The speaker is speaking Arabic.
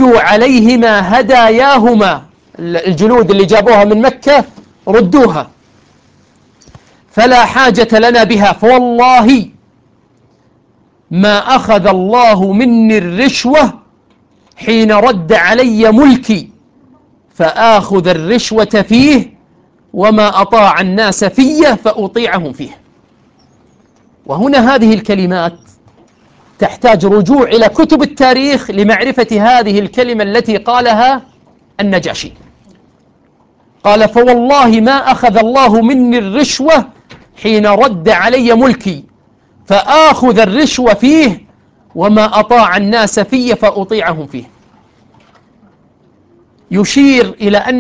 ردوا عليهما هداياهما، الجنود اللي جابوها من مكة ردوها، فلا حاجة لنا بها، فوالله ما أخذ الله مني الرشوة حين رد علي ملكي فآخذ الرشوة فيه، وما أطاع الناس فيه فأطيعهم فيه. وهنا هذه الكلمات تحتاج رجوع إلى كتب التاريخ لمعرفة هذه الكلمة التي قالها النجاشي. قال: فوالله ما أخذ الله مني الرشوة حين رد علي ملكي فآخذ الرشوة فيه، وما أطاع الناس فيه فأطيعهم فيه. يشير إلى أن